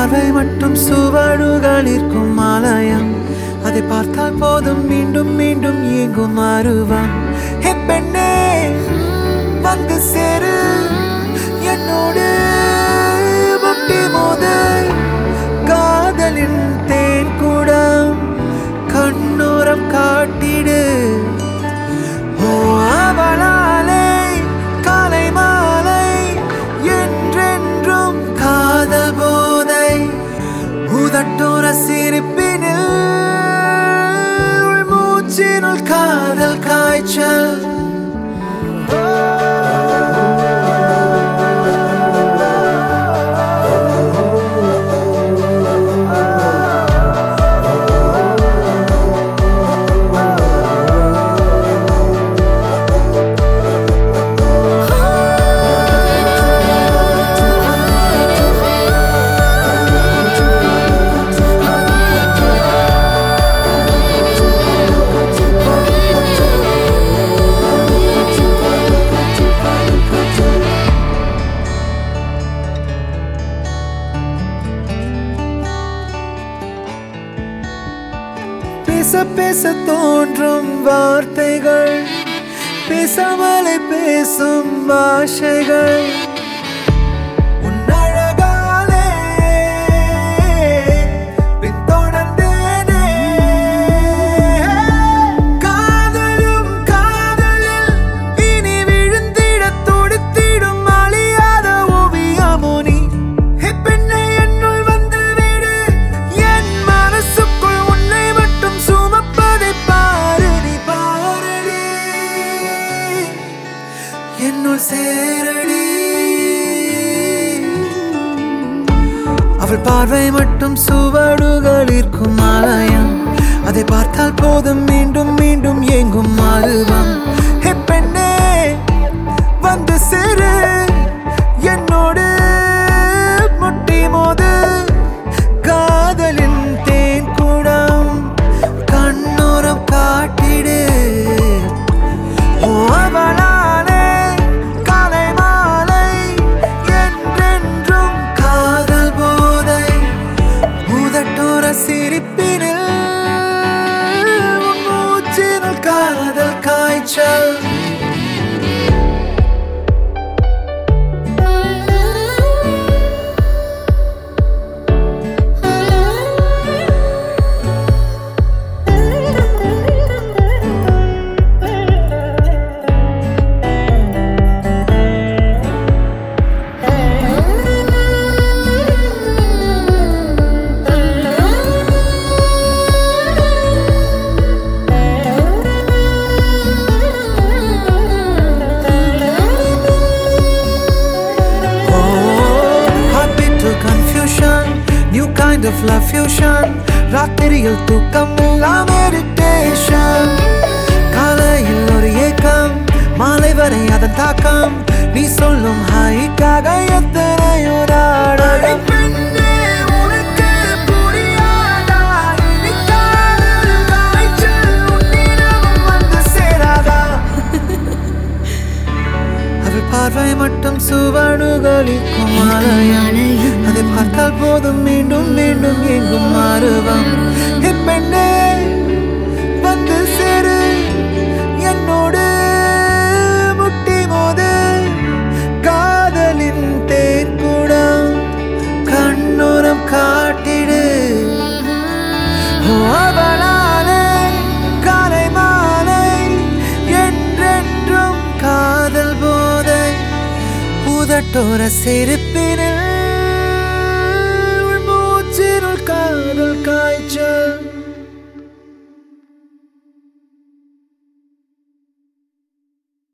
பார்வை மட்டும் சுவடுகள் இருக்கும் ஆலயம். அதை பார்த்தால் போதும் மீண்டும் மீண்டும் இயங்கும் அருவம். பெண்ணே வந்து சேரு என்னோடு முட்டி மோது. காதலின் தேன் கூடம் கண்ணோரம் காட்டிடு. அவளாலே காலை மாலை என்றென்றும் காதல் போதை. உதட்டோர சிரிப்பினில் மூச்சினுள் காதல் காய்ச்சல். பேச பேச தோன்றும் வார்த்தைகள், பேசாமலே பேசும் பாஷைகள். உன் அழகாலே பின்தொடர்ந்தேனே. காதலும் காதலில் இனி விழுந்திட துடித்திடும் அழியாத ஓவியமோ நீ. பெண்ணை என்னுள் வந்து விடு. என் மனசுக்குள் உன்னை மட்டும் சுமப்பதை பாரு. நீ பாரடி என்னுள் சேரடி. அவள் பார்வை மட்டும் சுவடுகள் இருக்கும் ஆலயம். அதை பார்த்தால் போதும் மீண்டும் மீண்டும் ஏங்கும் அருவம். பெண்ணே வந்து சேரு என்னோடு முட்டி மோது. காதலின் தேன் கூடம் கண்ணோரம் காட்டிடு. அவளாலே காலை மாலை என்றென்றும் காதல் போதை. உதட்டோர சிரிப்பினில் மூச்சினுள் காதல் காய்ச்சல். New kind of love fusion. ராத்திரியில் தூக்கம் எல்லாம் meditation. காலையில் ஒரு ஏக்கம், மாலை வரை அதன் தாக்கம். நீ சொல்லும் ஹாய்க்காக எத்தனையோ நாடகம். பார்வை மட்டும் சுவடுகள் இருக்கும் ஆலயம். அதை பார்த்தால் போதும் மீண்டும் மீண்டும் எங்கும் அருவம். பெண்ணே வந்து சேரு என்னோடு முட்டி மோது. காதலின் தேன் கூடம் கண்ணோரம் காட்டிடு. அவளாலே காலை மாலை என்றென்றும் காதல் போதை. உதட்டோர சிரிப்பினில் மூச்சினுள் காதல் காய்ச்சல்.